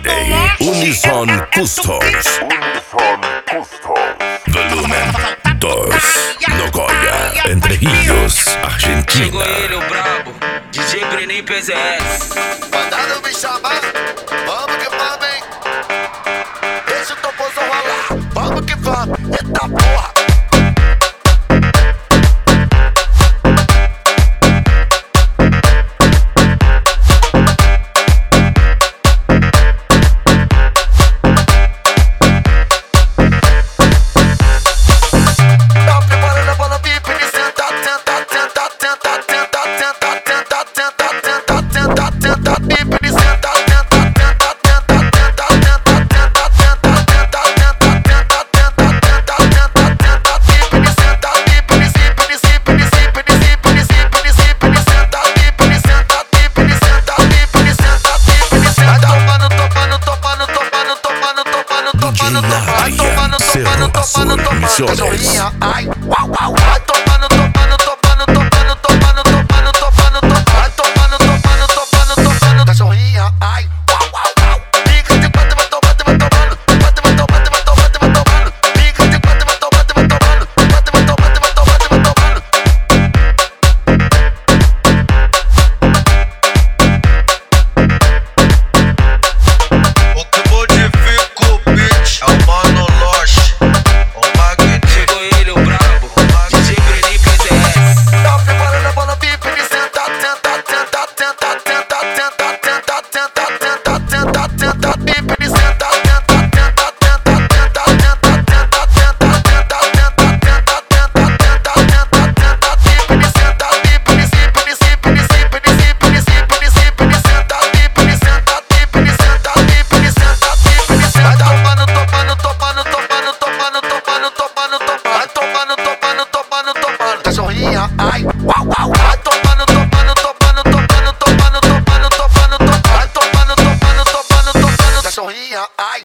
Friday, Unison Customs. Volumen 2, Nogoyá, Entre Rios, Argentina. Chegou ele, o brabo, DJ Brenin PZS. Mandaram me chamar, vamos que vamos, hein? Deixa o toposo rolar, vamos que vamos, eita porra. Cerro Azul Misiones.